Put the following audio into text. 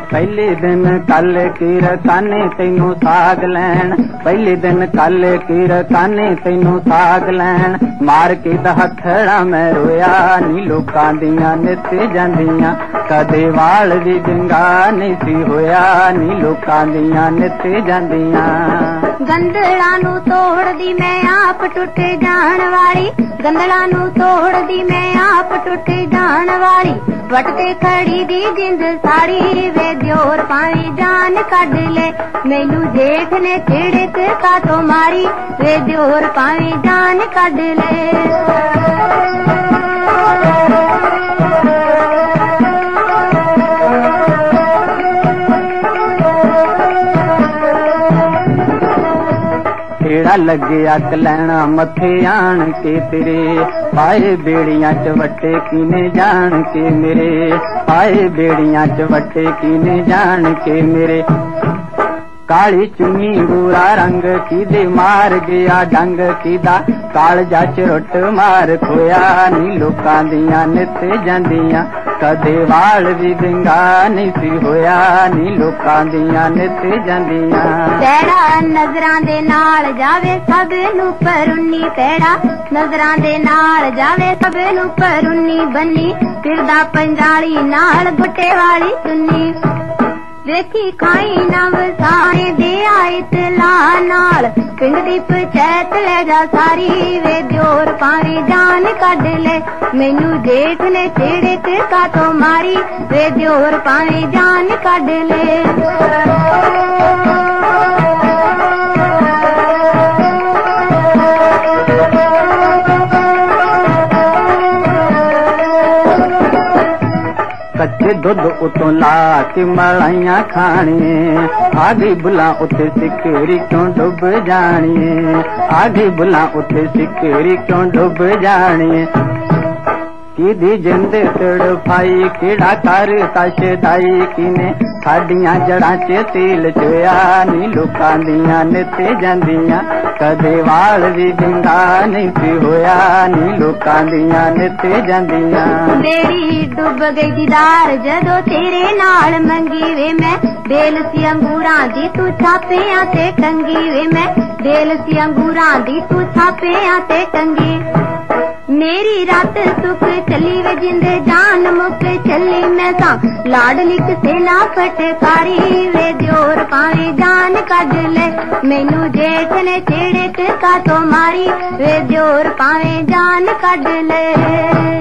पहले दिन कल की रकाने तैनू साग लैन, पहले दिन कल की रकाने तैनू साग लैन। मार के हथड़ा मैं रोया नी लोकां दियां नित जांदियां, कदे वाल भी बिंगा नहीं सी होया नी लोकां दियां नित जांदियां। गंदड़ा नू तोड़ दी मैं आप टुट जान वाली, गंदड़ा नू तोड़ दी मैं आप टुट जान वाली। वटते खड़ी दी जिंद साड़ी वे दियोर पावी जान कढ ले, मैनू जेठ ने छिड़क का तो मारी वे दियोर पावी जान कढ ले। तेरा लगे अक लैना मथे आन के तेरे, पाए बेड़ियां च वट्टे कीने जान के मेरे, पाए बेड़ियां च वट्टे कीने जान के मेरे। काली चुन्नी बुरा रंग किदे मार गया डंग किदा, कालजा च रुट मार खोया नी लोकां दियां नित जांदियां, कदे वाल भी बिंगा नहीं सी होया नी लोकां दियां नित जांदियां। पैड़ा नजरां दे नाल जावे सब नू परुन्नी, पैड़ा नजरां दे नाल जावे सब नू परुन्नी बन्नी, फिरदा पंजाली नाल गुट्टे वाली चुन्नी। देखी खाई नव सारे दे आए तला नाल, पिंड दी पंचायत ले जा सारी वे दियोर पावे जान कढ ले, मैनू जेठ ने छिड़क का तो मारी वे दियोर पावे जान कढ ले। कच्चे दुध उतों ला के मलाइयां खानिए, आगे बुला उते सिकेरी क्यों डुब जानिए, आगे बुला उते सिकेरी क्यों डुब जानिए। किदी जिंद तड़फाई केड़ा कर तशदाई किने, साडियां जड़ां च तेल चोया नी लोकां दियां नित जांदियां, कदे वाल भी बिंगा नहीं सी होया नी लोकां दियां नित जांदियां। मेरी डुब गई दीदार जदों तेरे नाल मंगी वे मैं, बेल सी अंगूरां दी तू छापियां ते टंगी वे मैं, बेल सी अंगूरां दी तू छापियां ते टंगी। मेरी रात सुख चली वे जिंद जान मुक चली मैं सा, लाडली किसे ना फटकारी वे दियोर पावे जान कढ ले, मैनू जेठ ने छिड़क का तो मारी वे दियोर पावे जान कढ ले।